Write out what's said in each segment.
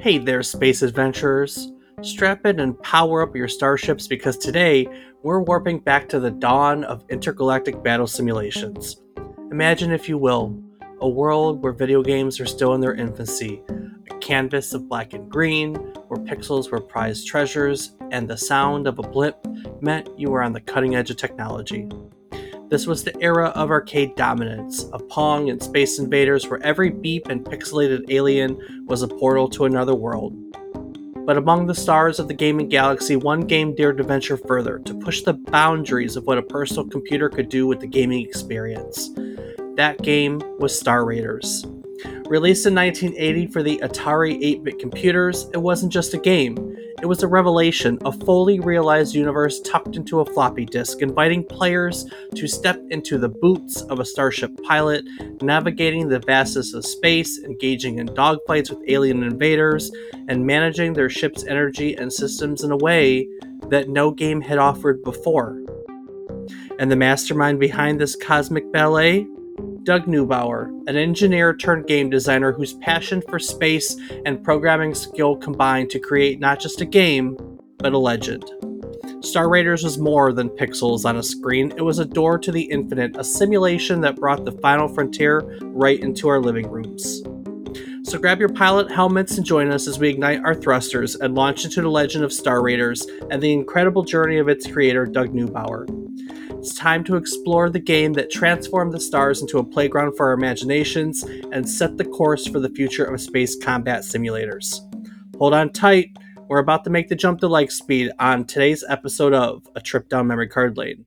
Hey there, space adventurers. Strap in and power up your starships because today we're warping back to the dawn of intergalactic battle simulations. Imagine, if you will, a world where video games are still in their infancy, a canvas of black and green, where pixels were prized treasures, and the sound of a blip meant you were on the cutting edge of technology. This was the era of arcade dominance, of Pong and Space Invaders, where every beep and pixelated alien was a portal to another world. But among the stars of the gaming galaxy, one game dared to venture further, to push the boundaries of what a personal computer could do with the gaming experience. That game was Star Raiders. Released in 1980 for the Atari 8-bit computers, it wasn't just a game. It was a revelation, a fully realized universe tucked into a floppy disk, inviting players to step into the boots of a starship pilot, navigating the vastness of space, engaging in dogfights with alien invaders, and managing their ship's energy and systems in a way that no game had offered before. And the mastermind behind this cosmic ballet? Doug Neubauer, an engineer turned game designer whose passion for space and programming skill combined to create not just a game, but a legend. Star Raiders was more than pixels on a screen, it was a door to the infinite, a simulation that brought the final frontier right into our living rooms. So grab your pilot helmets and join us as we ignite our thrusters and launch into the legend of Star Raiders and the incredible journey of its creator, Doug Neubauer. It's time to explore the game that transformed the stars into a playground for our imaginations and set the course for the future of space combat simulators. Hold on tight, we're about to make the jump to light speed on today's episode of A Trip Down Memory Card Lane.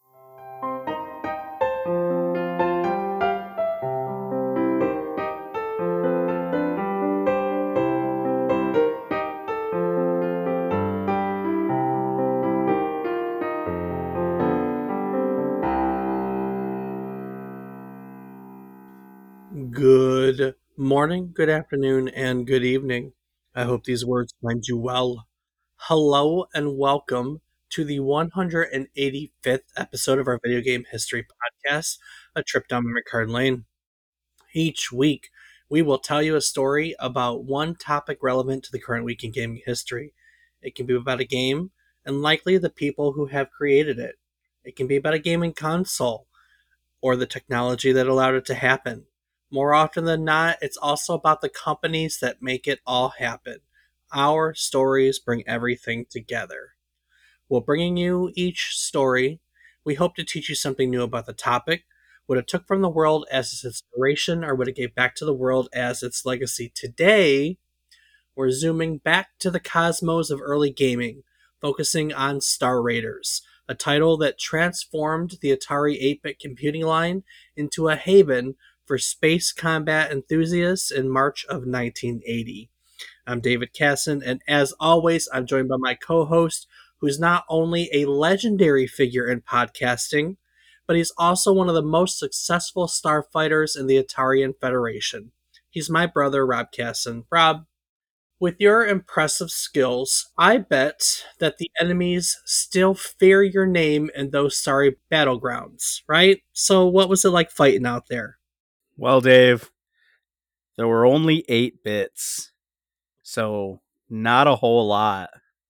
Good morning, good afternoon, and good evening. I hope these words find you well. Hello and welcome to the 185th episode of our video game history podcast, A Trip Down Memory Card Lane. Each week, we will tell you a story about one topic relevant to the current week in gaming history. It can be about a game, and likely the people who have created it. It can be about a gaming console, or the technology that allowed it to happen. More often than not, it's also about the companies that make it all happen. Our stories bring everything together. While bringing you each story, we hope to teach you something new about the topic, what it took from the world as its inspiration, or what it gave back to the world as its legacy. Today, we're zooming back to the cosmos of early gaming, focusing on Star Raiders, a title that transformed the Atari 8-bit computing line into a haven for space combat enthusiasts in March of 1980. I'm David Casson, and as always, I'm joined by my co-host, who's not only a legendary figure in podcasting, but he's also one of the most successful starfighters in the Atarian Federation. He's my brother, Rob Casson. Rob, with your impressive skills, I bet that the enemies still fear your name in those starry battlegrounds, right? So what was it like fighting out there? Well, Dave, there were only 8 bits, so not a whole lot.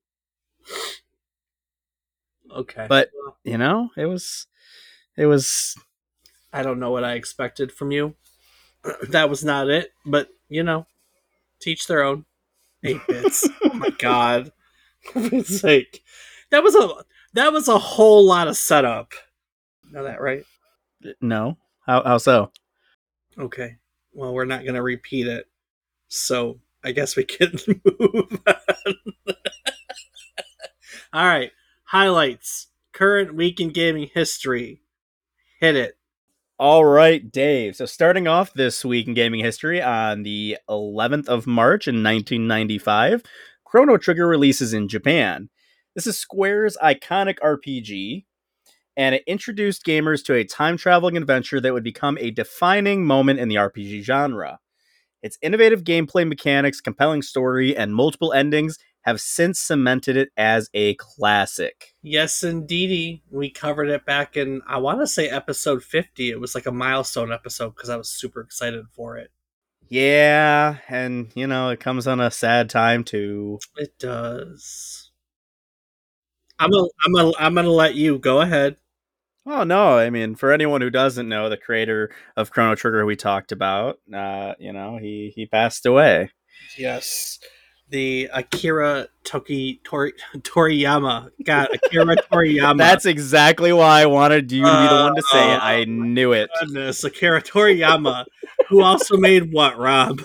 Okay. But, it was I don't know what I expected from you. That was not it, but, teach their own. 8 bits. Oh my god. For God's sake. That was a whole lot of setup. Know that, right? no. How so? Okay. Well, we're not going to repeat it. So, I guess we can move on. All right. Highlights. Current week in gaming history. Hit it. All right, Dave. So starting off this week in gaming history on the 11th of March in 1995, Chrono Trigger releases in Japan. This is Square's iconic RPG, and it introduced gamers to a time-traveling adventure that would become a defining moment in the RPG genre. Its innovative gameplay mechanics, compelling story, and multiple endings have since cemented it as a classic. Yes, indeedy. We covered it back in, I want to say, episode 50. It was like a milestone episode because I was super excited for it. Yeah, and it comes on a sad time too. It does. I'm gonna let you go ahead. Oh no, I mean, for anyone who doesn't know, the creator of Chrono Trigger we talked about, he passed away. Yes. The Toriyama. God, Akira Toriyama. That's exactly why I wanted you to be the one to say it. Oh I knew it. goodness, Akira Toriyama, who also made what, Rob?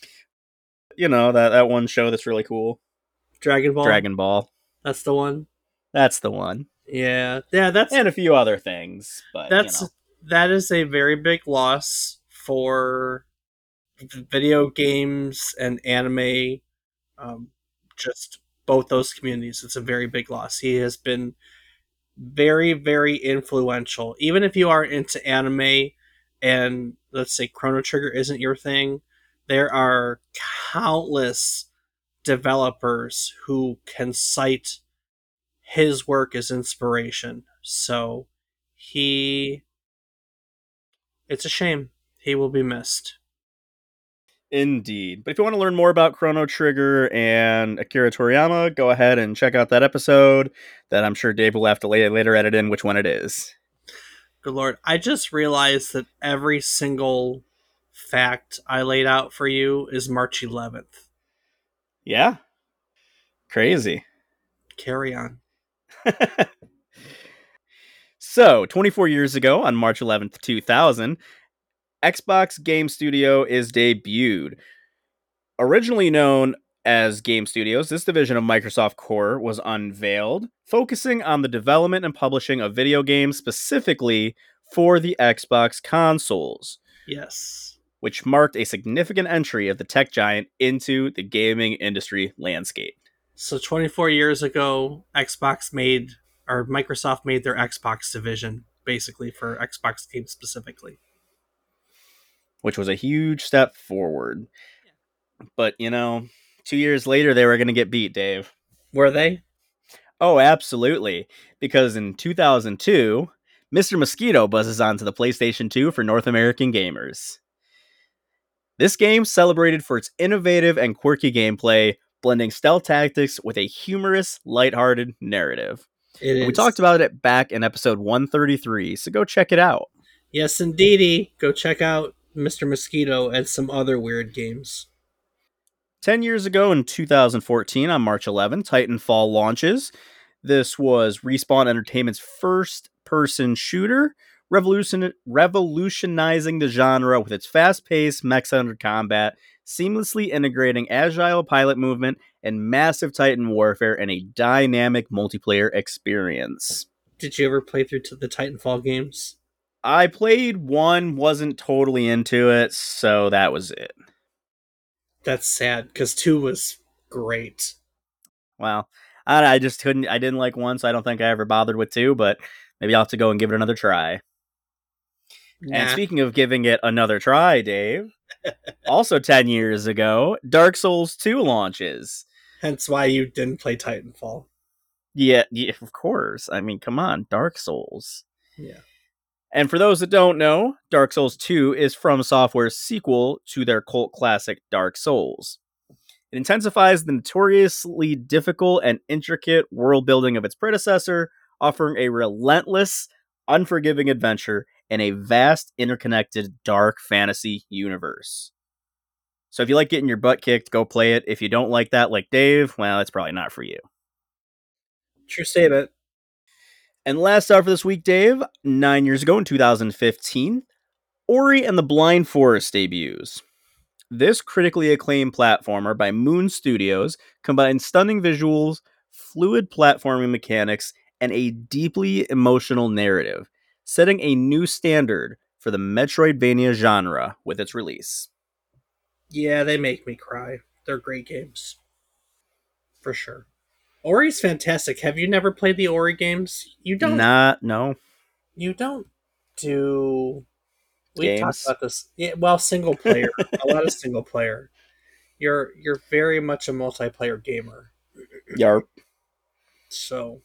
That one show that's really cool, Dragon Ball. Dragon Ball. That's the one. That's the one, Yeah, yeah. That's and a few other things, but that's that is a very big loss for video games and anime. Um, just both those communities. It's a very big loss. He has been very, very influential. Even if you are into anime and let's say Chrono Trigger isn't your thing, there are countless developers who can cite his work as inspiration. So he it's a shame. He will be missed. indeed. But if you want to learn more about Chrono Trigger and Akira Toriyama, go ahead and check out that episode that I'm sure Dave will have to later edit in which one it is. Good lord. I just realized that every single fact I laid out for you is March 11th. Yeah, crazy. Carry on. So, 24 years ago, on March 11th, 2000, Xbox Game Studio is debuted. Originally known as Game Studios, this division of Microsoft Core was unveiled, focusing on the development and publishing of video games specifically for the Xbox consoles, Yes. which marked a significant entry of the tech giant into the gaming industry landscape. So 24 years ago, Microsoft made their Xbox division basically for Xbox games specifically. Which was a huge step forward. But, 2 years later, they were going to get beat, Dave. Were they? Oh, absolutely. Because in 2002, Mr. Mosquito buzzes onto the PlayStation 2 for North American gamers. This game celebrated for its innovative and quirky gameplay, blending stealth tactics with a humorous, lighthearted narrative. It And we talked is. about it back in episode 133, so go check it out. Yes, indeedy. Go check out Mr. Mosquito and some other weird games. 10 years ago in 2014, on March 11th, Titanfall launches. This was Respawn Entertainment's first person shooter, revolutionizing the genre with its fast paced, mech centered combat, seamlessly integrating agile pilot movement and massive Titan warfare in a dynamic multiplayer experience. Did you ever play through to the Titanfall games? I played one, wasn't totally into it, so that was it. That's sad because 2 was great. Well, I just couldn't. I didn't like one, so I don't think I ever bothered with two. But maybe I'll have to go and give it another try. And Nah. speaking of giving it another try, Dave, also 10 years ago, Dark Souls 2 launches. Hence why you didn't play Titanfall. Yeah, of course. I mean, come on, Dark Souls. Yeah. And for those that don't know, Dark Souls 2 is From Software's sequel to their cult classic Dark Souls. It intensifies the notoriously difficult and intricate world building of its predecessor, offering a relentless, unforgiving adventure in a vast, interconnected, dark fantasy universe. So if you like getting your butt kicked, go play it. If you don't like that, like Dave, well, it's probably not for you. True statement. And last out for this week, Dave, 9 years ago in 2015, Ori and the Blind Forest debuts. This critically acclaimed platformer by Moon Studios combines stunning visuals, fluid platforming mechanics, and a deeply emotional narrative, setting a new standard for the Metroidvania genre with its release. Yeah, they make me cry. They're great games. For sure. Ori's fantastic. Have you never played the Ori games? No You don't do we've talked games. about this. Yeah, well, single player. A lot of single player. You're very much a multiplayer gamer. Yarp. So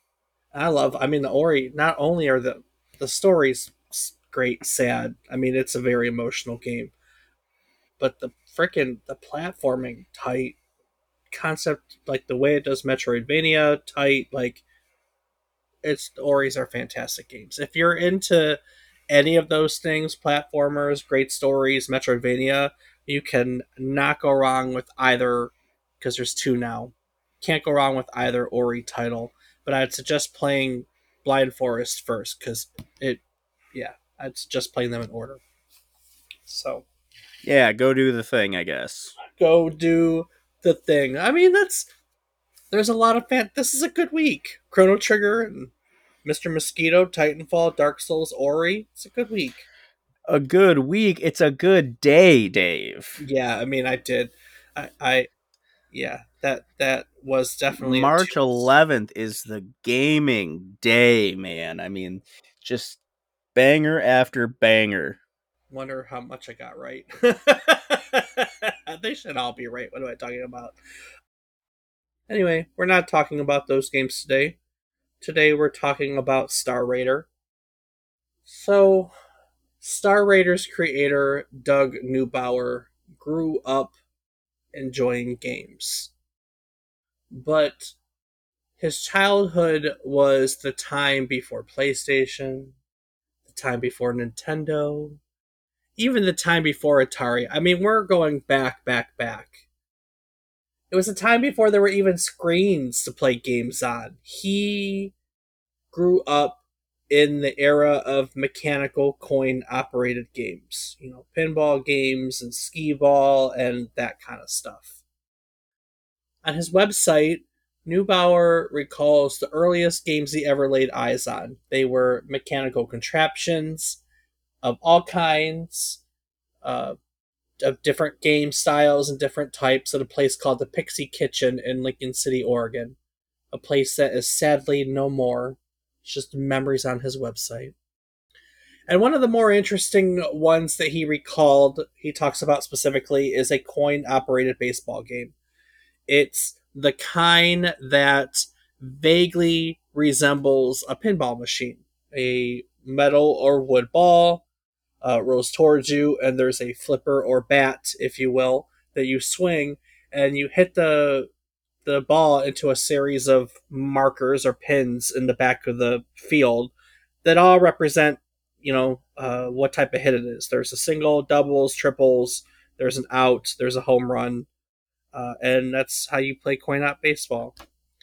I mean the Ori, not only are the stories great, sad. I mean it's a very emotional game. but the platforming tight concept, like the way it does Metroidvania tight, like it's Ori's are fantastic games. If you're into any of those things, platformers, great stories, Metroidvania, you can not go wrong with either, because there's two now. Can't go wrong with either Ori title. But I'd suggest playing Blind Forest first, because it, yeah, I'd suggest playing them in order. So Yeah, go do the thing, I guess. go do the thing. I mean, there's a lot of This is a good week. Chrono Trigger and Mr. Mosquito, Titanfall, Dark Souls, Ori. It's a good week. A good week. It's a good day, Dave. Yeah, I mean, I did. I yeah, that was definitely a March twist. 11th is the gaming day, man. I mean, just banger after banger. Wonder how much I got right. They should all be right. What am I talking about? Anyway, we're not talking about those games today. Today we're talking about Star Raider. So, Star Raiders creator Doug Neubauer grew up enjoying games. But his childhood was the time before PlayStation, the time before Nintendo, even the time before Atari. I mean, we're going back. It was a time before there were even screens to play games on. He grew up in the era of mechanical coin operated games, pinball games and skee ball and that kind of stuff. On his website, Neubauer recalls the earliest games he ever laid eyes on. They were mechanical contraptions of all kinds, uh, of different game styles and different types, at a place called the Pixie Kitchen in Lincoln City, Oregon. A place that is sadly no more. It's just memories on his website. And one of the more interesting ones that he talks about specifically, is a coin operated baseball game. It's the kind that vaguely resembles a pinball machine. A metal or wood ball rolls towards you, and there's a flipper or bat, if you will, that you swing, and you hit the ball into a series of markers or pins in the back of the field that all represent, what type of hit it is. There's a single, doubles, triples. There's an out. There's a home run. And that's how you play coin op baseball.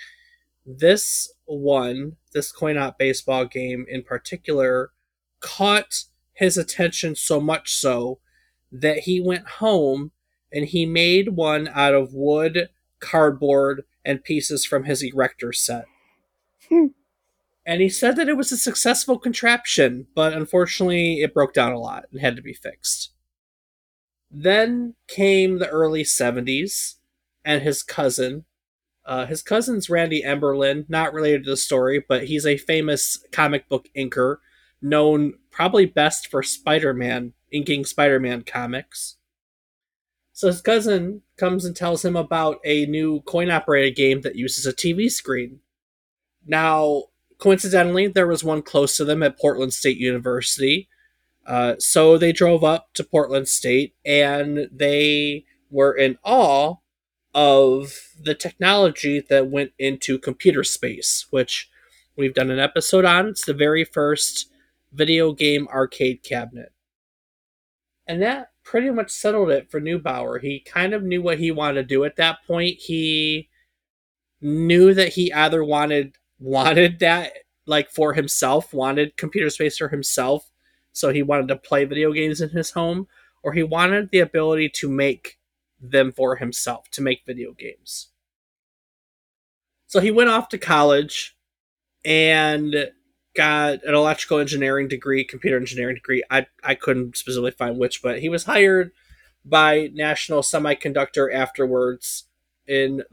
This coin op baseball game in particular, caught his attention so much so that he went home and he made one out of wood, cardboard, and pieces from his erector set. And he said that it was a successful contraption, but unfortunately it broke down a lot and had to be fixed. Then came the early 70s, and his cousin's Randy Emberlin, not related to the story, but he's a famous comic book inker, known probably best for Spider-Man, inking Spider-Man comics. So his cousin comes and tells him about a new coin-operated game that uses a TV screen. Now, coincidentally, there was one close to them at Portland State University. So they drove up to Portland State, and they were in awe of the technology that went into computer space, which we've done an episode on. It's the very first video game arcade cabinet. And that pretty much settled it for Neubauer. He kind of knew what he wanted to do at that point. He knew that he either wanted that, like, for himself, wanted computer space for himself, so he wanted to play video games in his home, or he wanted the ability to make them for himself, to make video games. So he went off to college and got an electrical engineering degree, computer engineering degree. I couldn't specifically find which, but he was hired by National Semiconductor afterwards in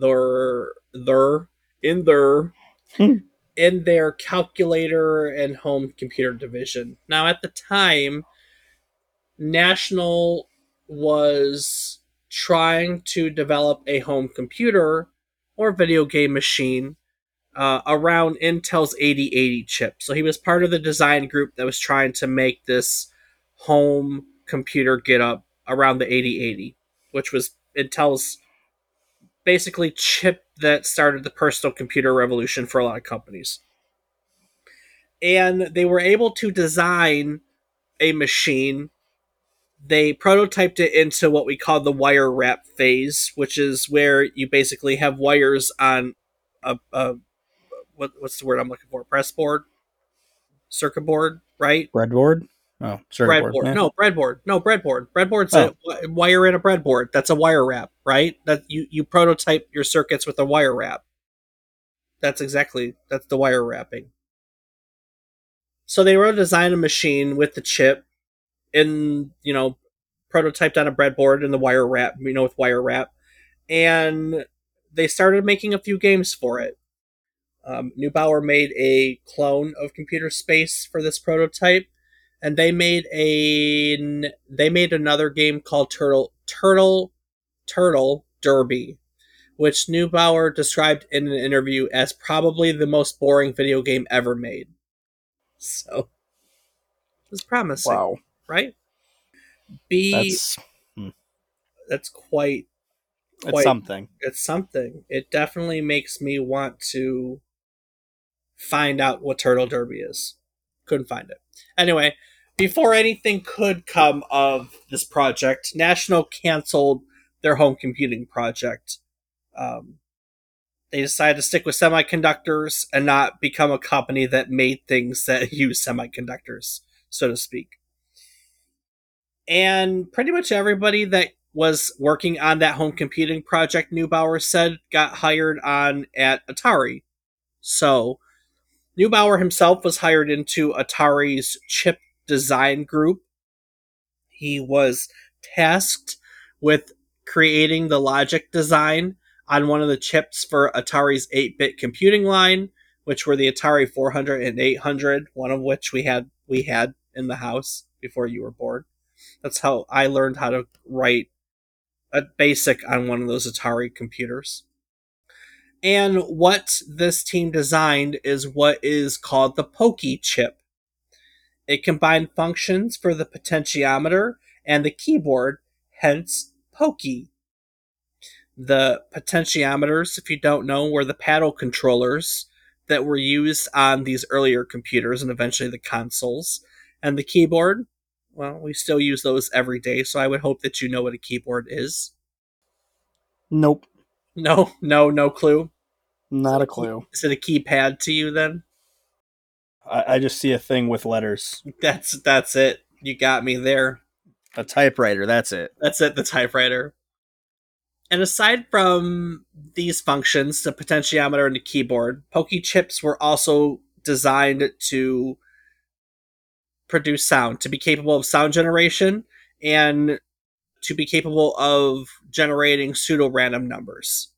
in their in their calculator and home computer division. Now, at the time, National was trying to develop a home computer or video game machine around Intel's 8080 chip. So he was part of the design group that was trying to make this home computer get up around the 8080, which was Intel's basically chip that started the personal computer revolution for a lot of companies. And they were able to design a machine. They prototyped it into what we call the wire wrap phase, which is where you basically have wires on a what's the word I'm looking for? Press board, circuit board, right? Breadboard? Oh, circuit board. Breadboard. Yeah. No, breadboard. No, breadboard. Breadboard's Oh, a wire in a breadboard. That's a wire wrap, right? That you prototype your circuits with a wire wrap. That's the wire wrapping. So they wrote design a machine with the chip in, prototyped on a breadboard in the wire wrap, with wire wrap, and they started making a few games for it. Neubauer made a clone of Computer Space for this prototype, and they made another game called Turtle Derby, which Neubauer described in an interview as probably the most boring video game ever made. So it's promising, wow. right? B That's that's quite it's something. it's something. It definitely makes me want to find out what Turtle Derby is. Couldn't find it. Anyway, before anything could come of this project, National canceled their home computing project. They decided to stick with semiconductors and not become a company that made things that use semiconductors, so to speak. And pretty much everybody that was working on that home computing project, Neubauer said, got hired on at Atari. So Neubauer himself was hired into Atari's chip design group. He was tasked with creating the logic design on one of the chips for Atari's 8-bit computing line, which were the Atari 400 and 800, one of which we had in the house before you were born. That's how I learned how to write a basic on one of those Atari computers. And what this team designed is what is called the Pokey chip. It combined functions for the potentiometer and the keyboard, hence Pokey. The potentiometers, if you don't know, were the paddle controllers that were used on these earlier computers and eventually the consoles. And the keyboard, well, we still use those every day, so I would hope that you know what a keyboard is. Nope. No clue. Not a clue. Is it a keypad to you then? I just see a thing with letters. That's it. You got me there. A typewriter, that's it. That's it, the typewriter. And aside from these functions, the potentiometer and the keyboard, Pokey chips were also designed to produce sound, to be capable of sound generation, and to be capable of generating pseudo-random numbers.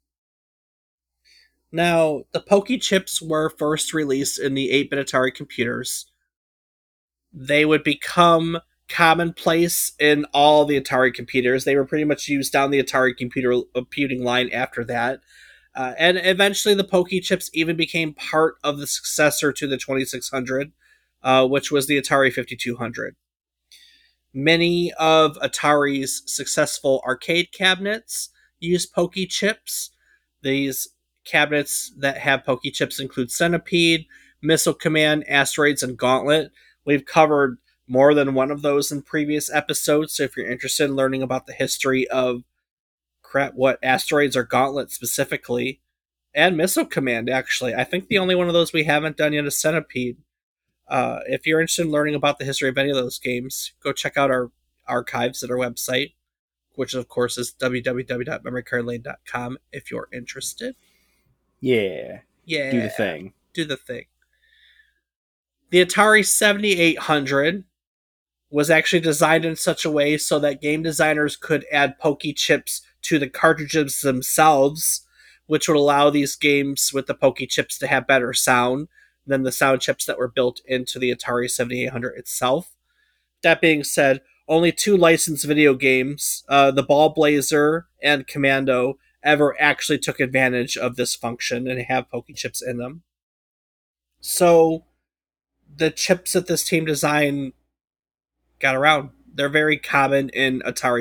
Now, the Pokey chips were first released in the 8-bit Atari computers. They would become commonplace in all the Atari computers. They were pretty much used down the Atari computing line after that. And eventually the Pokey chips even became part of the successor to the 2600, which was the Atari 5200. Many of Atari's successful arcade cabinets use Pokey chips. These cabinets that have Pokey chips include Centipede, Missile Command, Asteroids, and Gauntlet. We've covered more than one of those in previous episodes, so if you're interested in learning about the history of what Asteroids or Gauntlet specifically, and Missile Command, actually, I think the only one of those we haven't done yet is Centipede. If you're interested in learning about the history of any of those games, go check out our archives at our website, which of course is www.memorycardlane.com if you're interested. Yeah. Yeah. Do the thing. Do the thing. The Atari 7800 was actually designed in such a way so that game designers could add Pokey chips to the cartridges themselves, which would allow these games with the Pokey chips to have better sound than the sound chips that were built into the Atari 7800 itself. That being said, only 2 licensed video games, the Ball Blazer and Commando, ever actually took advantage of this function and have Pokey chips in them. So the chips that this team designed got around. They're very common in Atari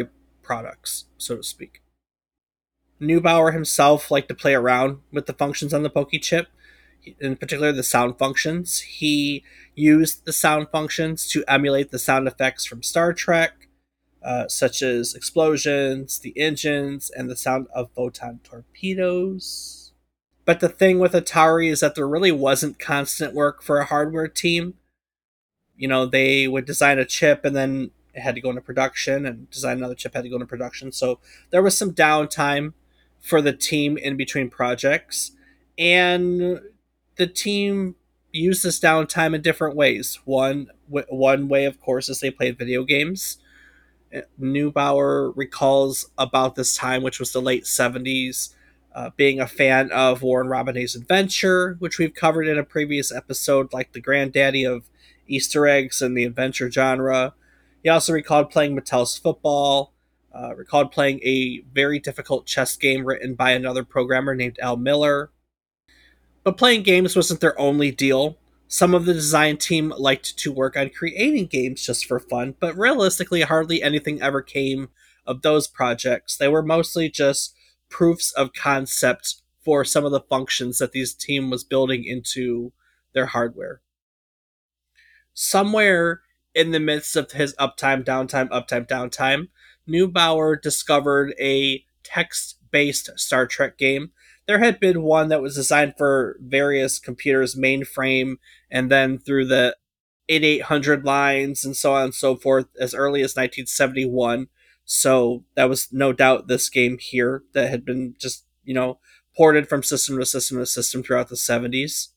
products, so to speak. Neubauer himself liked to play around with the functions on the Pokechip, in particular the sound functions. He used the sound functions to emulate the sound effects from Star Trek, such as explosions, the engines, and the sound of photon torpedoes. But the thing with Atari is that there really wasn't constant work for a hardware team. They would design a chip and then it had to go into production, and design another chip had to go into production. So there was some downtime for the team in between projects. And the team used this downtime in different ways. One way, of course, is they played video games. Neubauer recalls about this time, which was the late 70s, being a fan of Warren Robin Ace Adventure, which we've covered in a previous episode, like the granddaddy of Easter eggs and the adventure genre. He also recalled playing Mattel's Football, recalled playing a very difficult chess game written by another programmer named Al Miller. But playing games wasn't their only deal. Some of the design team liked to work on creating games just for fun, but realistically, hardly anything ever came of those projects. They were mostly just proofs of concept for some of the functions that these team was building into their hardware. Somewhere in the midst of his uptime, downtime, Neubauer discovered a text-based Star Trek game. There had been one that was designed for various computers, mainframe, and then through the 8800 lines and so on and so forth as early as 1971. So that was no doubt this game here that had been just, ported from system to system to system throughout the 70s.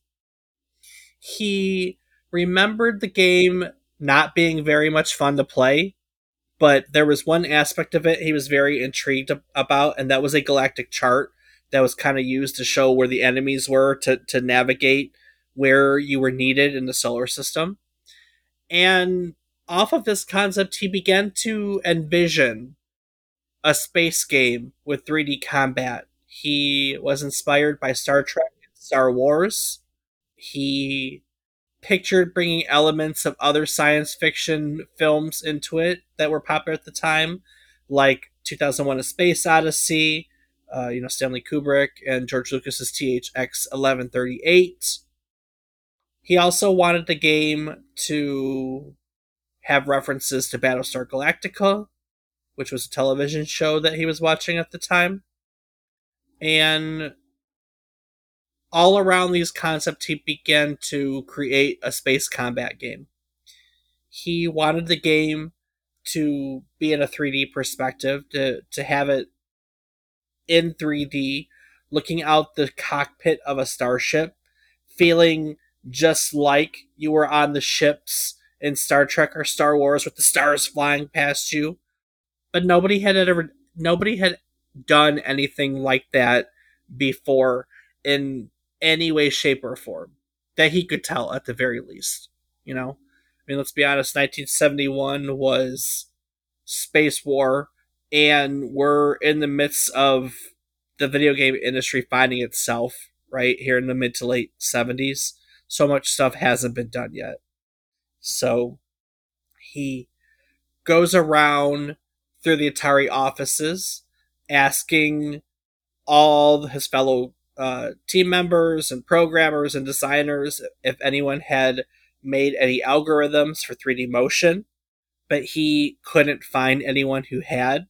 He remembered the game not being very much fun to play, but there was one aspect of it he was very intrigued about, and that was a galactic chart that was kind of used to show where the enemies were to navigate where you were needed in the solar system. And off of this concept, he began to envision a space game with 3D combat. He was inspired by Star Trek and Star Wars. He pictured bringing elements of other science fiction films into it that were popular at the time, like 2001: A Space Odyssey, Stanley Kubrick and George Lucas's THX 1138. He also wanted the game to have references to Battlestar Galactica, which was a television show that he was watching at the time. And all around these concepts, he began to create a space combat game. He wanted the game to be in a 3D perspective, to have it in 3D, looking out the cockpit of a starship, feeling just like you were on the ships in Star Trek or Star Wars with the stars flying past you. But nobody had done anything like that before in any way, shape, or form that he could tell, at the very least. Let's be honest, 1971 was space war, and we're in the midst of the video game industry finding itself right here in the mid to late 70s. So much stuff hasn't been done yet. So he goes around through the Atari offices asking all his fellow team members and programmers and designers if anyone had made any algorithms for 3D motion, but he couldn't find anyone who had.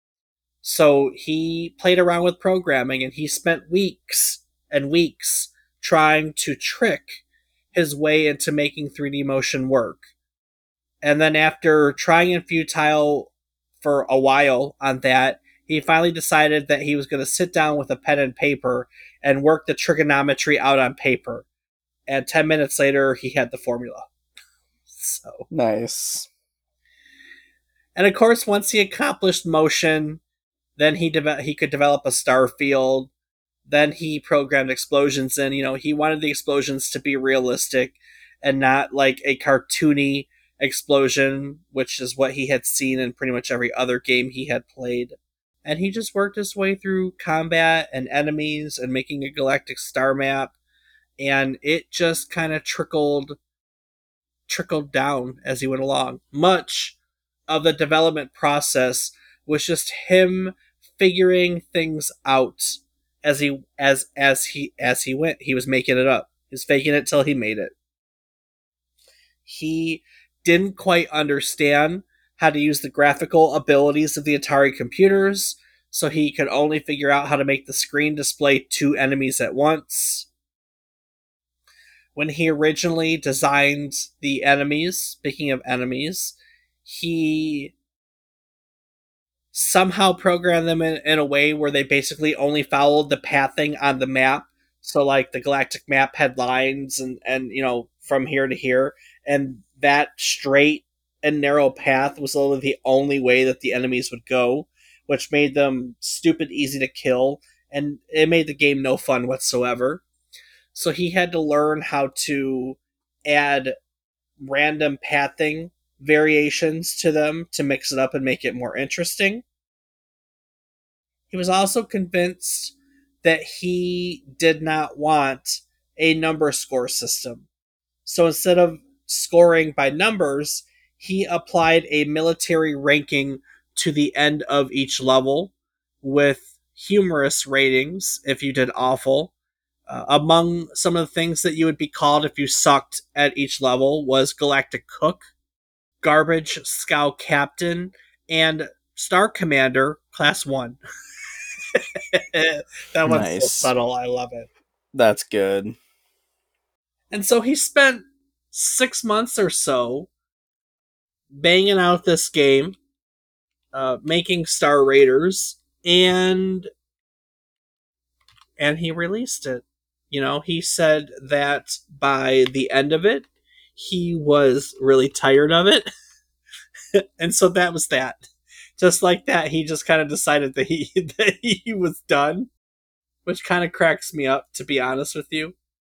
So he played around with programming, and he spent weeks and weeks trying to trick his way into making 3D motion work. And then after trying and futile for a while on that, he finally decided that he was going to sit down with a pen and paper and work the trigonometry out on paper. And 10 minutes later, he had the formula. So nice. And of course, once he accomplished motion, then he could develop a star field. Then he programmed explosions in. He wanted the explosions to be realistic and not like a cartoony explosion, which is what he had seen in pretty much every other game he had played. And he just worked his way through combat and enemies and making a galactic star map. And it just kind of trickled down as he went along. Much of the development process was just him figuring things out as he went. He was making it up. He was faking it till he made it. He didn't quite understand how to use the graphical abilities of the Atari computers, so he could only figure out how to make the screen display two enemies at once. When he originally designed the enemies, speaking of enemies, he somehow programmed them in a way where they basically only followed the pathing on the map. So, like, the galactic map had lines and from here to here, and that straight and narrow path was literally the only way that the enemies would go, which made them stupid easy to kill, and it made the game no fun whatsoever. So he had to learn how to add random pathing variations to them to mix it up and make it more interesting. He was also convinced that he did not want a number score system. So instead of scoring by numbers, he applied a military ranking to the end of each level with humorous ratings if you did awful. Among some of the things that you would be called if you sucked at each level was Galactic Cook, Garbage Scout Captain, and Star Commander Class 1. That one's so Nice. subtle, I love it. That's good. And so he spent 6 months or so banging out this game, making Star Raiders, and he released it. He said that by the end of it, he was really tired of it. And so that was that. Just like that, he just kind of decided that he was done, which kind of cracks me up, to be honest with you.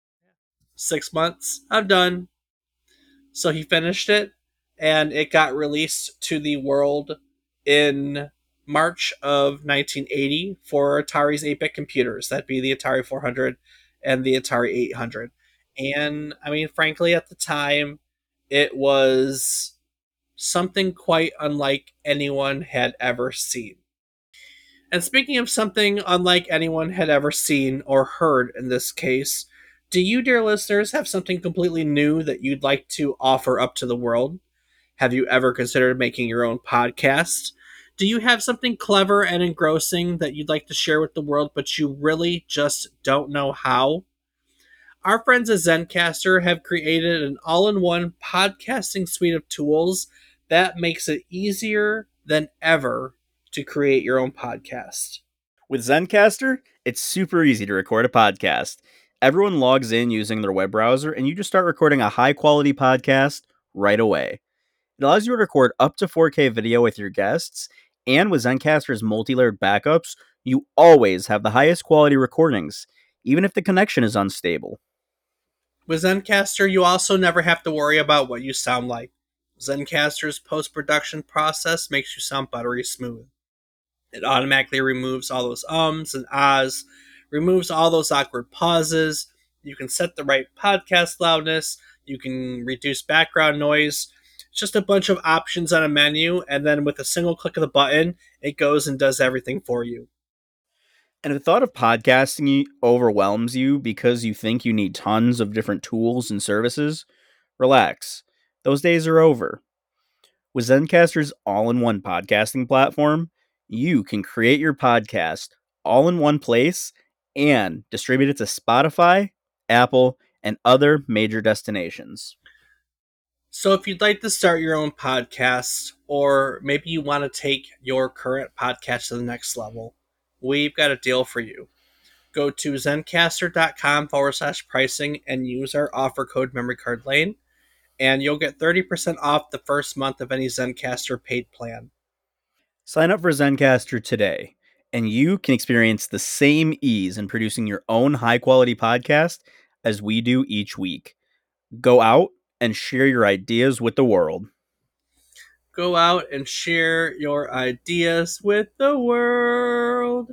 6 months, I'm done. So he finished it, and it got released to the world in March of 1980 for Atari's 8-bit computers. That'd be the Atari 400 and the Atari 800. And, I mean, frankly, at the time, it was something quite unlike anyone had ever seen. And speaking of something unlike anyone had ever seen or heard in this case, do you, dear listeners, have something completely new that you'd like to offer up to the world? Have you ever considered making your own podcast? Do you have something clever and engrossing that you'd like to share with the world, but you really just don't know how? Our friends at Zencastr have created an all-in-one podcasting suite of tools that makes it easier than ever to create your own podcast. With Zencastr, it's super easy to record a podcast. Everyone logs in using their web browser, and you just start recording a high quality podcast right away. It allows you to record up to 4K video with your guests, and with Zencastr's multi-layered backups, you always have the highest quality recordings, even if the connection is unstable. With Zencastr, you also never have to worry about what you sound like. Zencastr's post-production process makes you sound buttery smooth. It automatically removes all those ums and ahs, removes all those awkward pauses. You can set the right podcast loudness. You can reduce background noise. It's just a bunch of options on a menu, and then with a single click of the button, it goes and does everything for you. And if the thought of podcasting overwhelms you because you think you need tons of different tools and services, relax. Those days are over. With Zencastr's all-in-one podcasting platform, you can create your podcast all in one place and distribute it to Spotify, Apple, and other major destinations. So if you'd like to start your own podcast, or maybe you want to take your current podcast to the next level, we've got a deal for you. Go to zencastr.com/pricing and use our offer code MemoryCardLane, and you'll get 30% off the first month of any Zencastr paid plan. Sign up for Zencastr today, and you can experience the same ease in producing your own high-quality podcast as we do each week. Go out and share your ideas with the world. Go out and share your ideas with the world.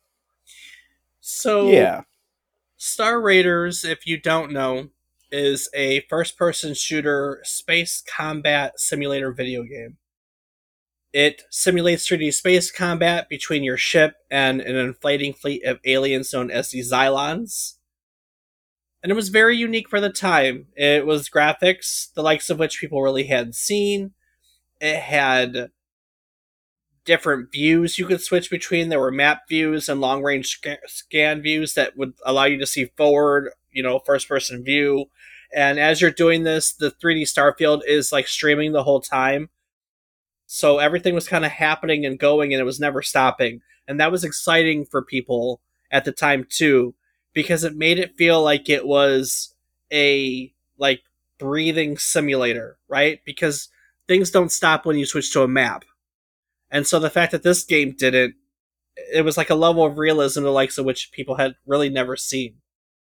So, Yeah. Star Raiders, if you don't know, is a first person shooter space combat simulator video game. It simulates 3D space combat between your ship and an inflating fleet of aliens known as the Xylons. And it was very unique for the time. It was graphics, the likes of which people really hadn't seen. It had different views you could switch between. There were map views and long range scan views that would allow you to see forward, first person view. And as you're doing this, the 3D Starfield is like streaming the whole time. So everything was kind of happening and going, and it was never stopping. And that was exciting for people at the time too, because it made it feel like it was a like breathing simulator, right? Because things don't stop when you switch to a map. And so the fact that this game didn't, it was like a level of realism the likes of which people had really never seen.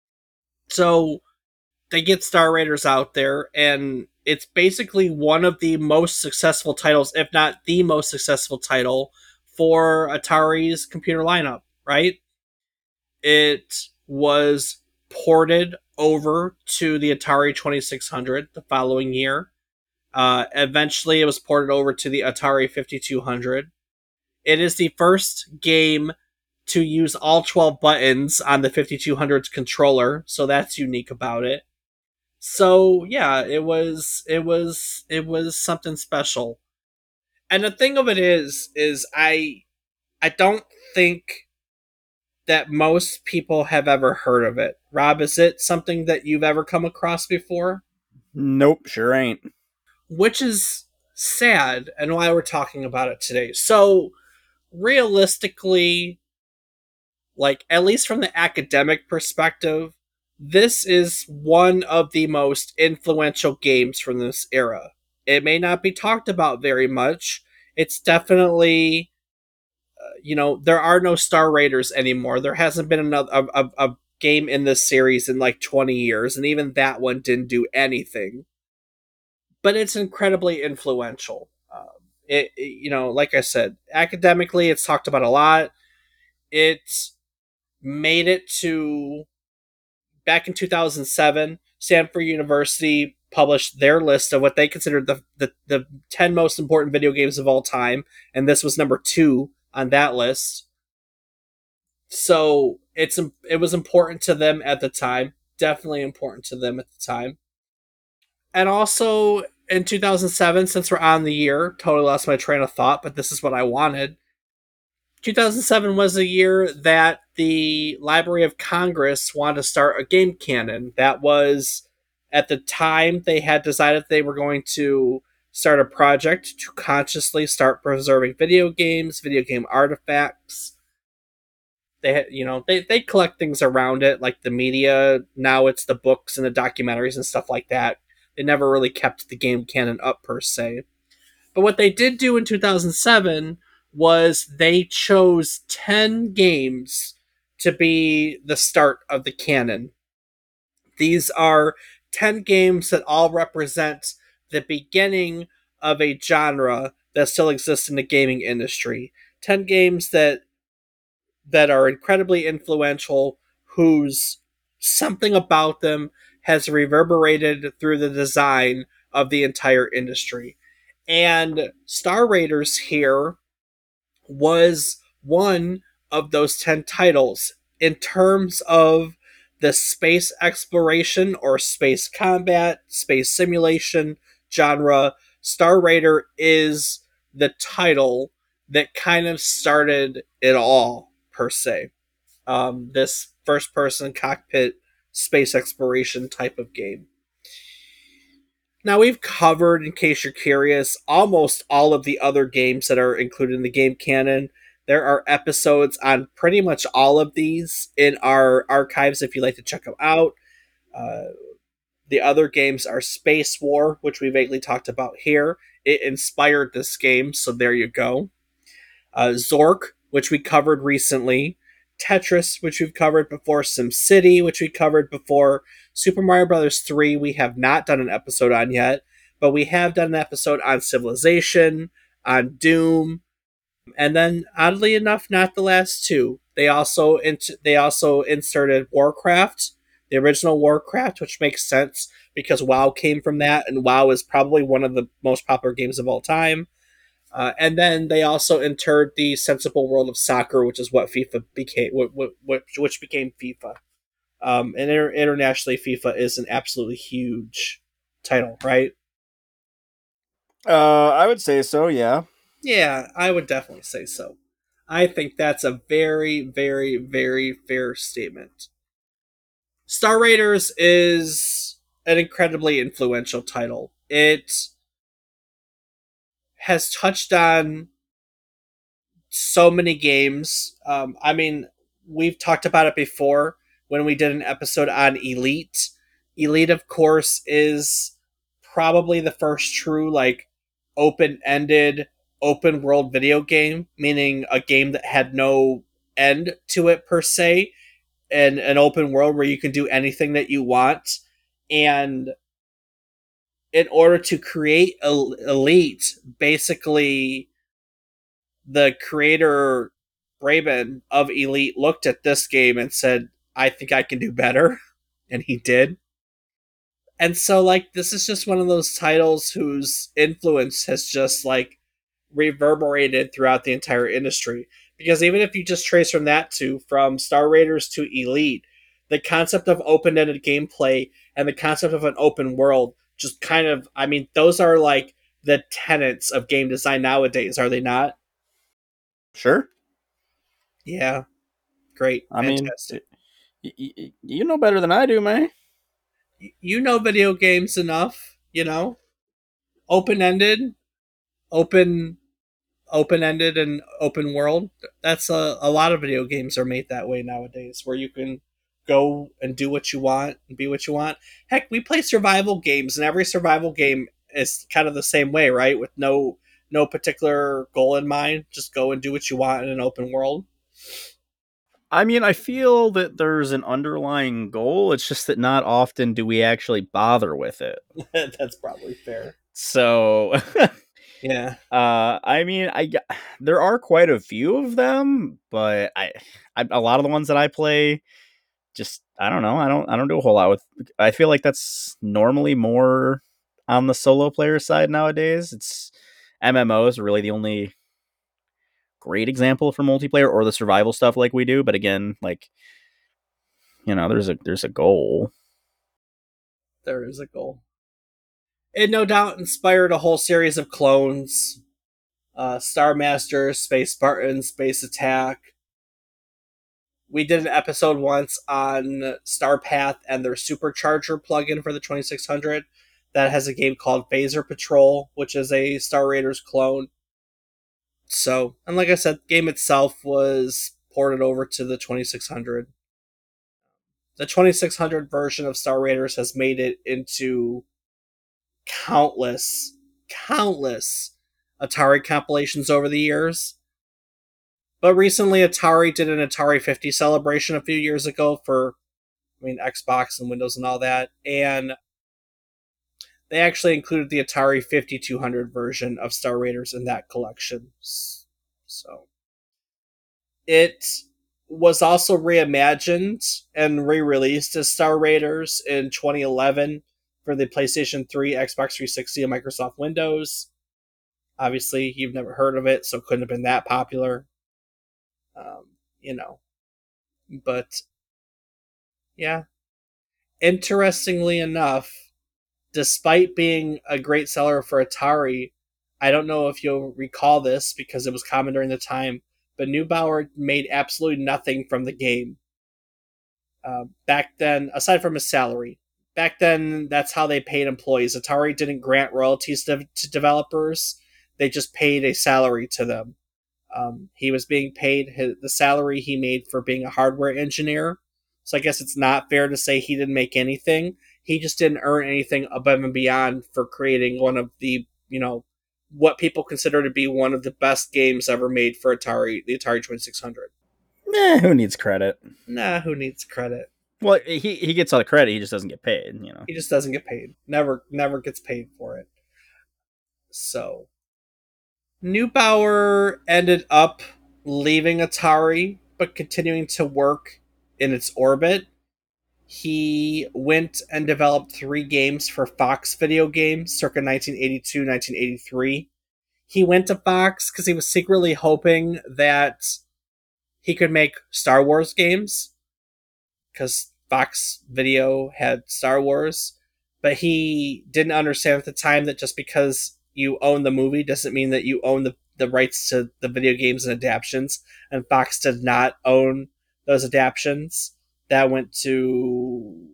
So they get Star Raiders out there, and it's basically one of the most successful titles, if not the most successful title, for Atari's computer lineup, right? It was ported over to the Atari 2600 the following year. Eventually, it was ported over to the Atari 5200. It is the first game to use all 12 buttons on the 5200's controller, so that's unique about it. So yeah, it was something special. And the thing of it is I don't think that most people have ever heard of it. Rob, is it something that you've ever come across before? Nope, sure ain't. Which is sad, and why we're talking about it today. So realistically, like at least from the academic perspective, this is one of the most influential games from this era. It may not be talked about very much. It's definitely, there are no Star Raiders anymore. There hasn't been another a game in this series in like 20 years, and even that one didn't do anything. But it's incredibly influential. Like I said, academically, it's talked about a lot. It's made it to back in 2007. Stanford University published their list of what they considered the 10 most important video games of all time, and this was number 2 on that list. So it was important to them at the time, definitely important to them at the time. And also in 2007, since we're on the year, totally lost my train of thought, but this is what I wanted. 2007 was a year that the Library of Congress wanted to start a game canon. That was, at the time, they had decided they were going to start a project to consciously start preserving video games, video game artifacts. They had, they collect things around it, like the media. Now it's the books and the documentaries and stuff like that. They never really kept the game canon up per se. But what they did do in 2007 was they chose 10 games to be the start of the canon. These are 10 games that all represent the beginning of a genre that still exists in the gaming industry. 10 games that are incredibly influential, whose something about them has reverberated through the design of the entire industry. And Star Raiders here was one of those 10 titles. In terms of the space exploration or space combat, space simulation genre, Star Raider is the title that kind of started it all, per se. This first person cockpit space exploration type of game. Now, we've covered, in case you're curious, almost all of the other games that are included in the game canon. There are episodes on pretty much all of these in our archives if you'd like to check them out. The other games are Space War, which we vaguely talked about here. It inspired this game, so there you go. Zork, which we covered recently. Tetris, which we've covered before. SimCity, which we covered before. Super Mario Bros. 3, we have not done an episode on yet, but we have done an episode on Civilization, on Doom, and then, oddly enough, not the last two. They also inserted Warcraft, the original Warcraft, which makes sense because WoW came from that, and WoW is probably one of the most popular games of all time. And then they also entered the sensible world of soccer, which is what FIFA became, which became FIFA. And internationally, FIFA is an absolutely huge title, right? I would say so, yeah. Yeah, I would definitely say so. I think that's a very, very, very fair statement. Star Raiders is an incredibly influential title. It has touched on so many games. I mean, we've talked about it before when we did an episode on Elite. Elite, of course, is probably the first true, like, open ended, open world video game, meaning a game that had no end to it per se, and an open world where you can do anything that you want. And in order to create Elite, basically the creator Braben of Elite looked at this game and said, I think I can do better. And he did. And so, like, this is just one of those titles whose influence has just, like, reverberated throughout the entire industry. Because even if you just trace from Star Raiders to Elite, the concept of open ended gameplay and the concept of an open world just kind of, I mean, those are like the tenets of game design nowadays, are they not? Sure. Yeah, great, I mean, fantastic. you know better than I do, man. You know video games enough, you know? Open ended, open open ended and open world. That's a lot of video games are made that way nowadays, where you can go and do what you want and be what you want. Heck, we play survival games, and every survival game is kind of the same way, right? With no particular goal in mind, just go and do what you want in an open world. I mean, I feel that there's an underlying goal. It's just that not often do we actually bother with it. That's probably fair. So, Yeah. I mean, there are quite a few of them, but I a lot of the ones that I play, just I don't know. I don't do a whole lot with. I feel like that's normally more on the solo player side nowadays. It's MMOs are really the only great example for multiplayer or the survival stuff like we do. But again, like there's a goal. There is a goal. It no doubt inspired a whole series of clones. Star Master, Space Spartan, Space Attack. We did an episode once on Starpath and their supercharger plugin for the 2600 that has a game called Phaser Patrol, which is a Star Raiders clone. So, and like I said, the game itself was ported over to the 2600. The 2600 version of Star Raiders has made it into countless Atari compilations over the years. But recently, Atari did an Atari 50 celebration a few years ago for, I mean, Xbox and Windows and all that, and they actually included the Atari 5200 version of Star Raiders in that collection. So it was also reimagined and re-released as Star Raiders in 2011 for the PlayStation 3, Xbox 360, and Microsoft Windows. Obviously, you've never heard of it, so it couldn't have been that popular. Um, you know, but yeah. Interestingly enough, despite being a great seller for Atari, I don't know if you'll recall this because it was common during the time, but Neubauer made absolutely nothing from the game. Back then, aside from his salary, back then that's how they paid employees. Atari didn't grant royalties to developers; they just paid a salary to them. He was being paid the salary he made for being a hardware engineer. So I guess it's not fair to say he didn't make anything. He just didn't earn anything above and beyond for creating one of the, what people consider to be one of the best games ever made for Atari, the Atari 2600. Who needs credit? Nah, who needs credit? Well, he gets all the credit. He just doesn't get paid. He just doesn't get paid. Never gets paid for it. So Neubauer ended up leaving Atari, but continuing to work in its orbit. He went and developed 3 games for Fox Video Games circa 1982 1983. He went to Fox because he was secretly hoping that he could make Star Wars games because Fox Video had Star Wars, but he didn't understand at the time that just because you own the movie doesn't mean that you own the rights to the video games and adaptations, and Fox did not own those adaptations. That went to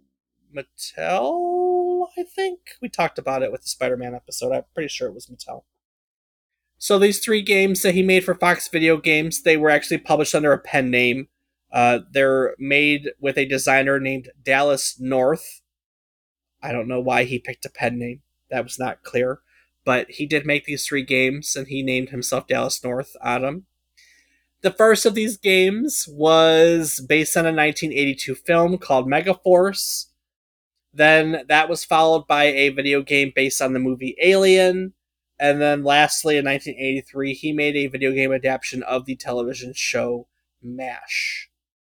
Mattel, I think. We talked about it with the Spider-Man episode. I'm pretty sure it was Mattel. So these three games that he made for Fox Video Games, they were actually published under a pen name. They're made with a designer named Dallas North. I don't know why he picked a pen name. That was not clear. But he did make these three games, and he named himself Dallas North on them. The first of these games was based on a 1982 film called Megaforce. Then that was followed by a video game based on the movie Alien. And then lastly, in 1983, he made a video game adaptation of the television show MASH.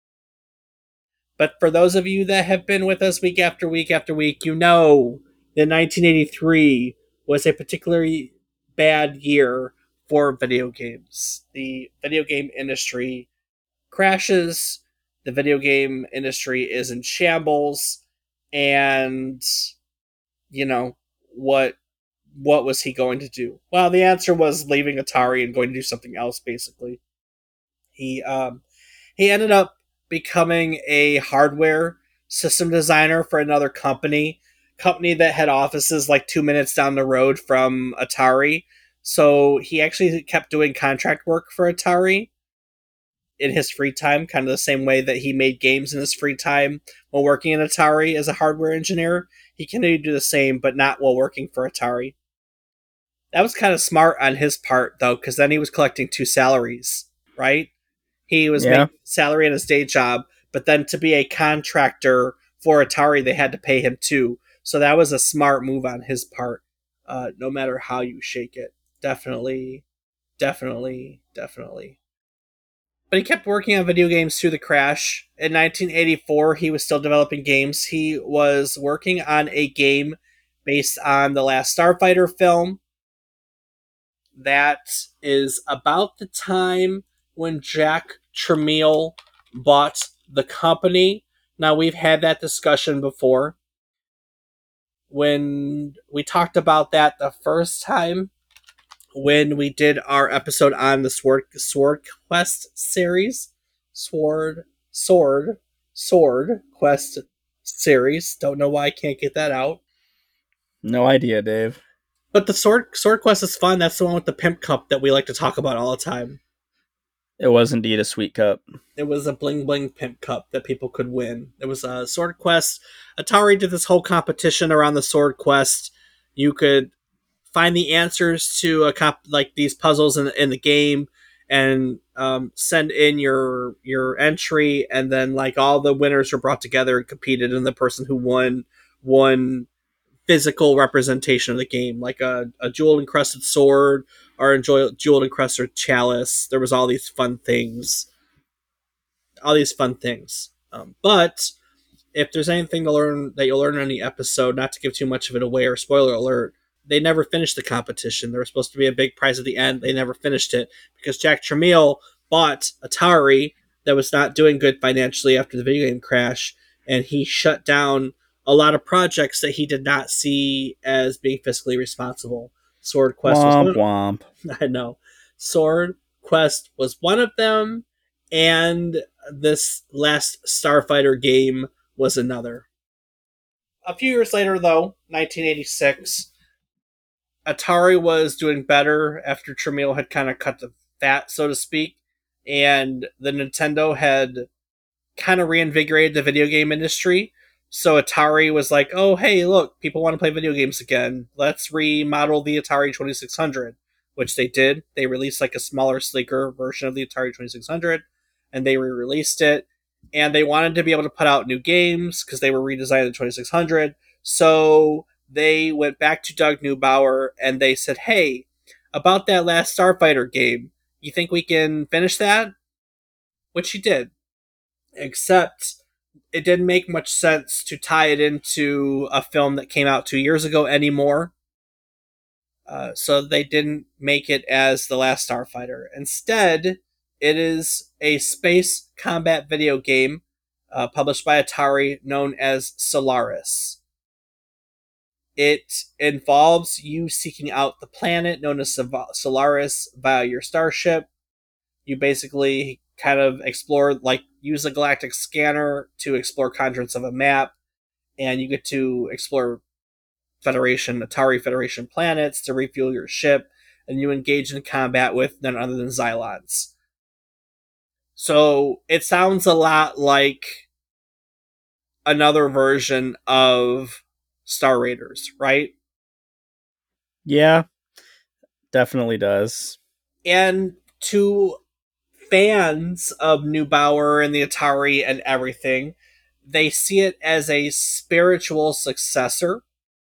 But for those of you that have been with us week after week after week, you know that 1983 was a particularly bad year for video games. The video game industry crashes, the video game industry is in shambles, and, you know, what was he going to do? Well, the answer was leaving Atari and going to do something else, basically. He ended up becoming a hardware system designer for another company that had offices like 2 minutes down the road from Atari. So he actually kept doing contract work for Atari in his free time, kind of the same way that he made games in his free time while working in Atari as a hardware engineer. He continued to do the same, but not while working for Atari. That was kind of smart on his part, though, because then he was collecting two salaries, right? He was making salary at his day job, but then to be a contractor for Atari, they had to pay him too. So that was a smart move on his part, no matter how you shake it. Definitely. But he kept working on video games through the crash. In 1984, he was still developing games. He was working on a game based on the last Starfighter film. That is about the time when Jack Tramiel bought the company. Now, we've had that discussion before. When we talked about that the first time, when we did our episode on the Sword Quest series. Sword Quest series. Don't know why I can't get that out. No idea, Dave. But the Sword Quest is fun. That's the one with the pimp cup that we like to talk about all the time. It was indeed a sweet cup. It was a bling bling pimp cup that people could win. It was a Sword Quest. Atari did this whole competition around the Sword Quest. You could find the answers to like these puzzles in the game, and send in your entry, and then like all the winners were brought together and competed, and the person who won physical representation of the game, like a jewel encrusted sword or a jewel encrusted chalice. There was all these fun things. But if there's anything to learn that you'll learn in the episode, not to give too much of it away or spoiler alert, they never finished the competition. There was supposed to be a big prize at the end. They never finished it because Jack Tramiel bought Atari that was not doing good financially after the video game crash, and he shut down a lot of projects that he did not see as being fiscally responsible. Sword Quest was one. I know. Sword Quest was one of them, and this last Starfighter game was another. A few years later, though, 1986, Atari was doing better after Tramiel had kind of cut the fat, so to speak, and the Nintendo had kind of reinvigorated the video game industry. So Atari was like, oh, hey, look, people want to play video games again. Let's remodel the Atari 2600, which they did. They released like a smaller, sleeker version of the Atari 2600, and they re-released it. And they wanted to be able to put out new games because they were redesigning the 2600. So they went back to Doug Neubauer and they said, hey, about that last Starfighter game, you think we can finish that? Which he did. Except it didn't make much sense to tie it into a film that came out 2 years ago anymore. So they didn't make it as The Last Starfighter. Instead, it is a space combat video game published by Atari known as Solaris. It involves you seeking out the planet known as Solaris via your starship. You basically kind of explore, like, use a galactic scanner to explore contents of a map, and you get to explore Atari Federation planets to refuel your ship, and you engage in combat with none other than Xylons. So it sounds a lot like another version of Star Raiders, right? Yeah, definitely does. And to fans of Neubauer and the Atari and everything, they see it as a spiritual successor.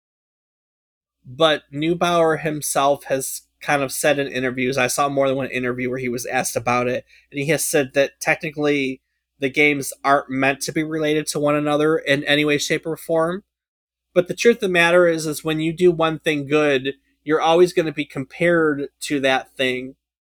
But Neubauer himself has kind of said in interviews, I saw more than one interview where he was asked about it, and he has said that technically the games aren't meant to be related to one another in any way, shape, or form. But the truth of the matter is when you do one thing good, you're always going to be compared to that thing.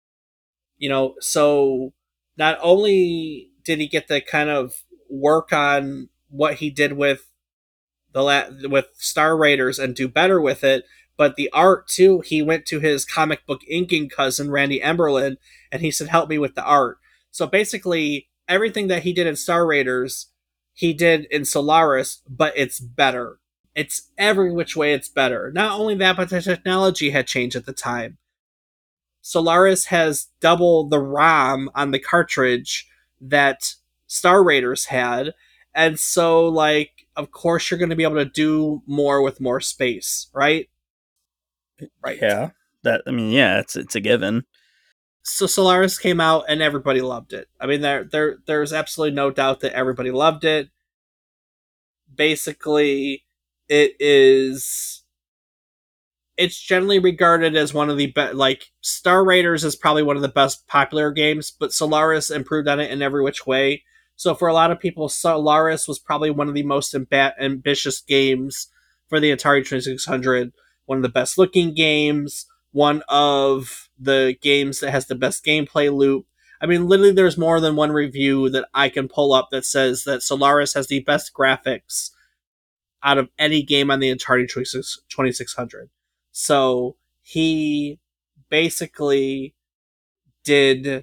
So not only did he get to kind of work on what he did with with Star Raiders and do better with it, but the art too, he went to his comic book inking cousin Randy Emberlin and he said, "Help me with the art." So basically, everything that he did in Star Raiders, he did in Solaris, but it's better. It's every which way it's better. Not only that, but the technology had changed at the time. Solaris has double the ROM on the cartridge that Star Raiders had. And so, like, of course, you're going to be able to do more with more space, right? Right. Yeah, yeah, it's a given. So Solaris came out and everybody loved it. I mean, there's absolutely no doubt that everybody loved it. Basically, it is it's generally regarded as one of the best. Like, Star Raiders is probably one of the best popular games, but Solaris improved on it in every which way. So for a lot of people, Solaris was probably one of the most ambitious games for the Atari 2600. One of the best looking games. One of the games that has the best gameplay loop. I mean, literally, there's more than one review that I can pull up that says that Solaris has the best graphics out of any game on the Atari 2600. So he basically did.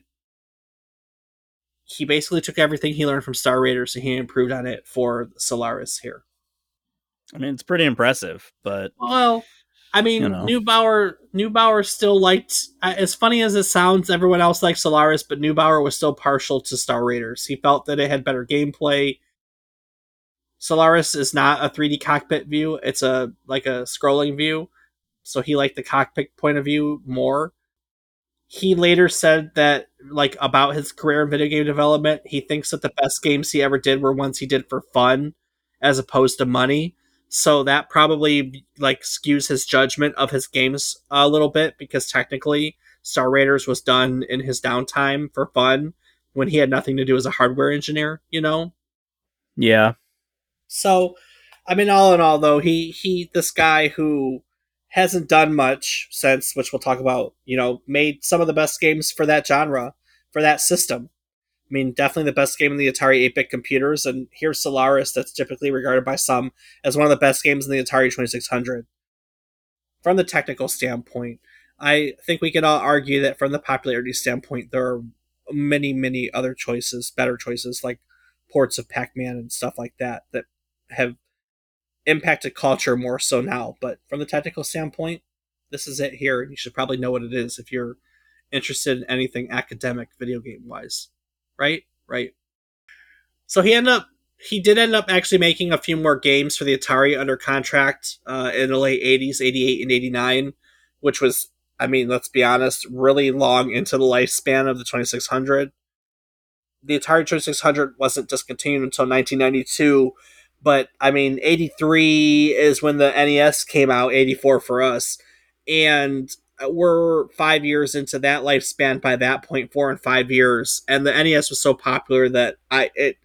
He basically took everything he learned from Star Raiders and he improved on it for Solaris here. I mean, it's pretty impressive, but Well, I mean, Neubauer still liked. As funny as it sounds, everyone else liked Solaris, but Neubauer was still partial to Star Raiders. He felt that it had better gameplay. Solaris is not a 3D cockpit view; it's a scrolling view. So he liked the cockpit point of view more. He later said that, like, about his career in video game development, he thinks that the best games he ever did were ones he did for fun as opposed to money. So that probably, like, skews his judgment of his games a little bit, because technically Star Raiders was done in his downtime for fun when he had nothing to do as a hardware engineer. Yeah. So, I mean, all in all, though, he this guy who hasn't done much since, which we'll talk about, made some of the best games for that genre, for that system. I mean, definitely the best game in the Atari 8-bit computers, and here's Solaris, that's typically regarded by some as one of the best games in the Atari 2600. From the technical standpoint, I think we can all argue that from the popularity standpoint, there are many, many other choices, better choices, like ports of Pac-Man and stuff like that have impacted culture more so now. But from the technical standpoint, this is it here, and you should probably know what it is if you're interested in anything academic video game wise. Right. So he did end up actually making a few more games for the Atari under contract in the late 80s, 88 and 89, which was, I mean, let's be honest, really long into the lifespan of the 2600. The Atari 2600 wasn't discontinued until 1992, but I mean, 83 is when the NES came out, 84 for us, and we're 5 years into that lifespan by that point, 4 and 5 years, and the NES was so popular that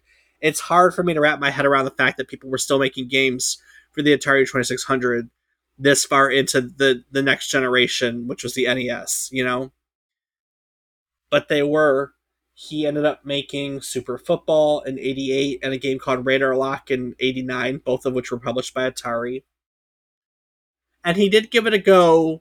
it's hard for me to wrap my head around the fact that people were still making games for the Atari 2600 this far into the next generation, which was the NES, you know? But they were. He ended up making Super Football in 88 and a game called Radar Lock in 89, both of which were published by Atari. And he did give it a go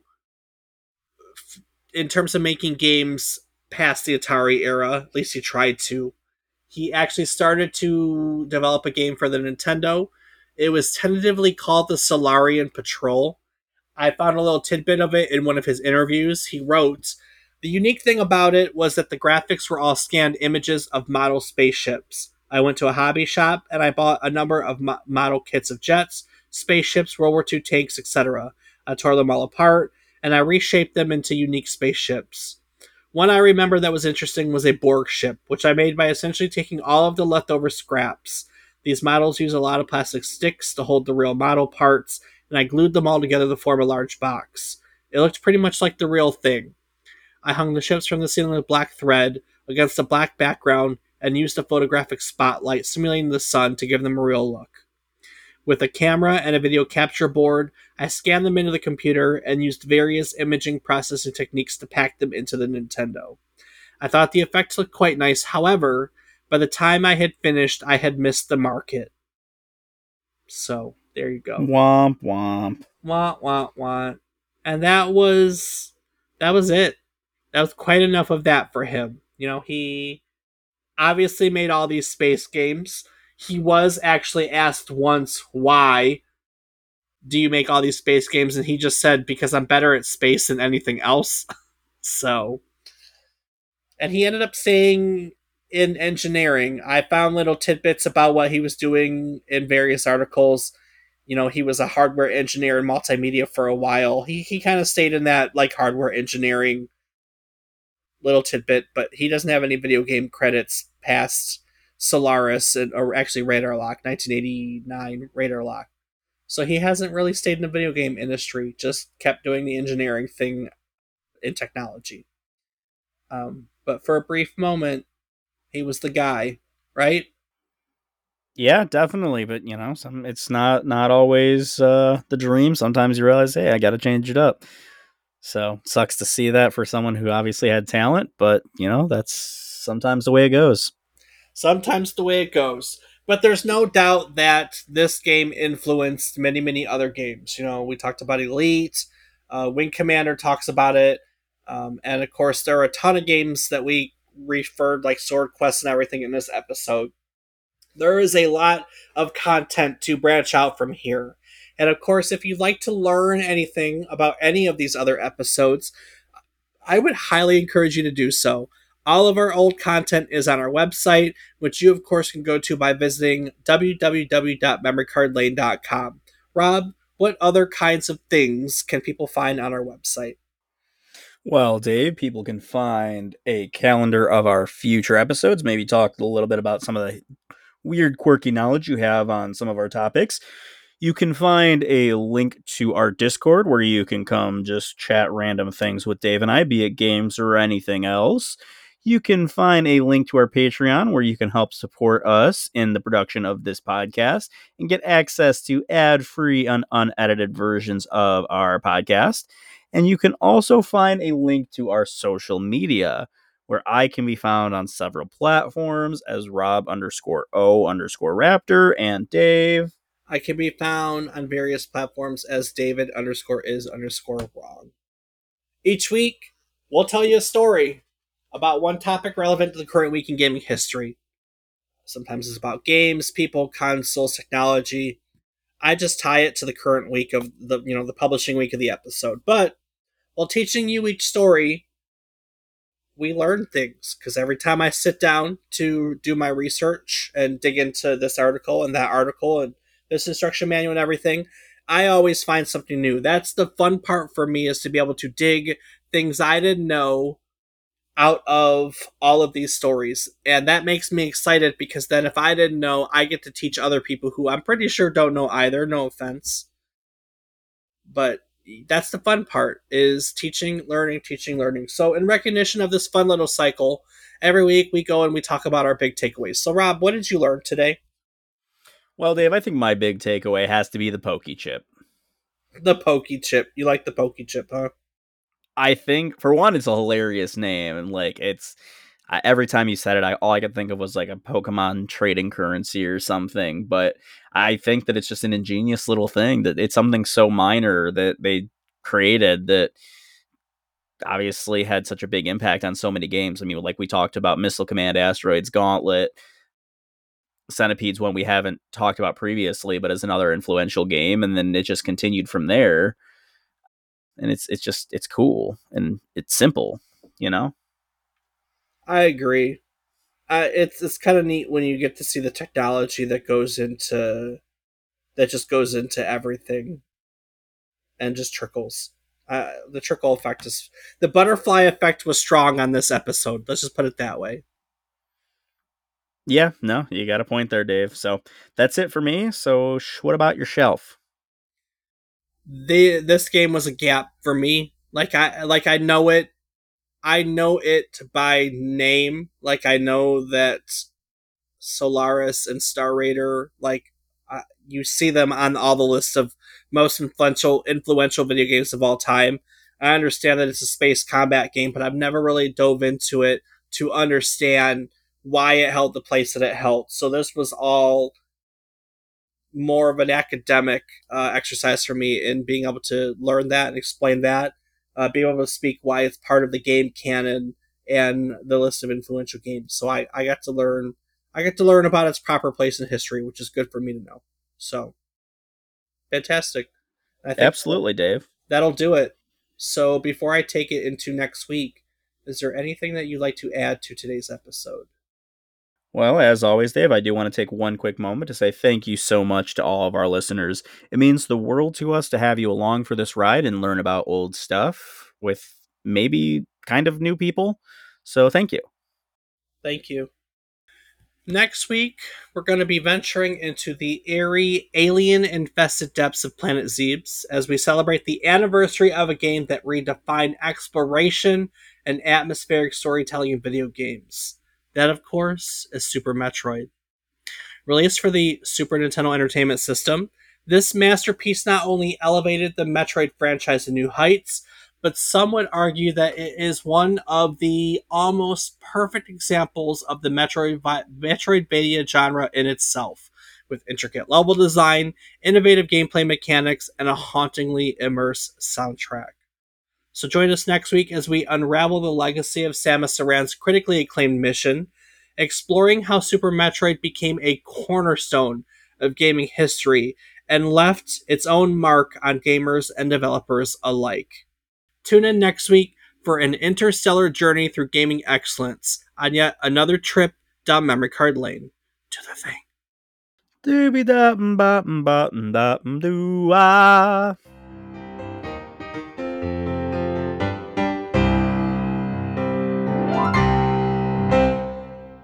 in terms of making games past the Atari era. At least he tried to. He actually started to develop a game for the Nintendo. It was tentatively called the Solarian Patrol. I found a little tidbit of it in one of his interviews. He wrote, "The unique thing about it was that the graphics were all scanned images of model spaceships. I went to a hobby shop and I bought a number of model kits of jets, spaceships, World War II tanks, etc. I tore them all apart and I reshaped them into unique spaceships. One I remember that was interesting was a Borg ship, which I made by essentially taking all of the leftover scraps. These models use a lot of plastic sticks to hold the real model parts, and I glued them all together to form a large box. It looked pretty much like the real thing. I hung the ships from the ceiling with black thread against a black background and used a photographic spotlight simulating the sun to give them a real look. With a camera and a video capture board, I scanned them into the computer and used various imaging processing techniques to pack them into the Nintendo. I thought the effects looked quite nice, however, by the time I had finished, I had missed the market." So, there you go. Womp womp. Wah, wah, wah. And that was it. That was quite enough of that for him. You know, he obviously made all these space games. He was actually asked once, why do you make all these space games? And he just said, because I'm better at space than anything else. So, and he ended up saying in engineering, I found little tidbits about what he was doing in various articles. You know, he was a hardware engineer in multimedia for a while. He kind of stayed in that like hardware engineering little tidbit, but he doesn't have any video game credits past Solaris or actually Radar Lock, 1989 Radar Lock. So he hasn't really stayed in the video game industry, just kept doing the engineering thing in technology. But for a brief moment, he was the guy, right? Yeah, definitely. But it's not always the dream. Sometimes you realize, hey, I got to change it up. So sucks to see that for someone who obviously had talent, but that's sometimes the way it goes. Sometimes the way it goes. But there's no doubt that this game influenced many, many other games. You know, we talked about Elite, Wing Commander talks about it, and of course, there are a ton of games that we referred, like Sword Quest and everything, in this episode. There is a lot of content to branch out from here. And of course, if you'd like to learn anything about any of these other episodes, I would highly encourage you to do so. All of our old content is on our website, which you, of course, can go to by visiting www.memorycardlane.com. Rob, what other kinds of things can people find on our website? Well, Dave, people can find a calendar of our future episodes, maybe talk a little bit about some of the weird, quirky knowledge you have on some of our topics. You can find a link to our Discord where you can come just chat random things with Dave and I, be it games or anything else. You can find a link to our Patreon where you can help support us in the production of this podcast and get access to ad-free and unedited versions of our podcast. And you can also find a link to our social media where I can be found on several platforms as Rob_O_Raptor and Dave. I can be found on various platforms as David_is_wrong. Each week, we'll tell you a story about one topic relevant to the current week in gaming history. Sometimes it's about games, people, consoles, technology. I just tie it to the current week of the publishing week of the episode. But while teaching you each story, we learn things, because every time I sit down to do my research and dig into this article and that article and this instruction manual and everything, I always find something new. That's the fun part for me, is to be able to dig things I didn't know out of all of these stories. And that makes me excited, because then if I didn't know, I get to teach other people who I'm pretty sure don't know either. No offense. But that's the fun part, is teaching, learning. So in recognition of this fun little cycle, every week we go and we talk about our big takeaways. So Rob, what did you learn today? Well, Dave, I think my big takeaway has to be the Poke Chip. The Pokey Chip. You like the Pokey Chip, huh? I think for one, it's a hilarious name, and like it's every time you said it, all I could think of was like a Pokemon trading currency or something. But I think that it's just an ingenious little thing that it's something so minor that they created that obviously had such a big impact on so many games. I mean, like we talked about Missile Command, Asteroids, Gauntlet, Centipede's one we haven't talked about previously, but is another influential game, and then it just continued from there. And it's cool and it's simple, you know. I agree. It's kind of neat when you get to see the technology that just goes into everything and just trickles. The trickle effect is the butterfly effect was strong on this episode. Let's just put it that way. Yeah, no, you got a point there, Dave. So that's it for me. So what about your shelf? This game was a gap for me. I know it. I know it by name. Like I know that Solaris and Star Raider, you see them on all the lists of most influential video games of all time. I understand that it's a space combat game, but I've never really dove into it to understand why it held the place that it held. So this was all more of an academic exercise for me in being able to learn that and explain that, being able to speak why it's part of the game canon and the list of influential games. So I got to learn. I get to learn about its proper place in history, which is good for me to know. So fantastic. I think Absolutely, Dave. that'll do it. So before I take it into next week, is there anything that you'd like to add to today's episode? Well, as always, Dave, I do want to take one quick moment to say thank you so much to all of our listeners. It means the world to us to have you along for this ride and learn about old stuff with maybe kind of new people. So thank you. Thank you. Next week, we're going to be venturing into the eerie, alien infested depths of Planet Zebes as we celebrate the anniversary of a game that redefined exploration and atmospheric storytelling in video games. That, of course, is Super Metroid. Released for the Super Nintendo Entertainment System, this masterpiece not only elevated the Metroid franchise to new heights, but some would argue that it is one of the almost perfect examples of the Metroidvania genre in itself, with intricate level design, innovative gameplay mechanics, and a hauntingly immersive soundtrack. So join us next week as we unravel the legacy of Samus Aran's critically acclaimed mission, exploring how Super Metroid became a cornerstone of gaming history and left its own mark on gamers and developers alike. Tune in next week for an interstellar journey through gaming excellence on yet another trip down memory card lane. To the thing. Doobie da ba ba da doo ah.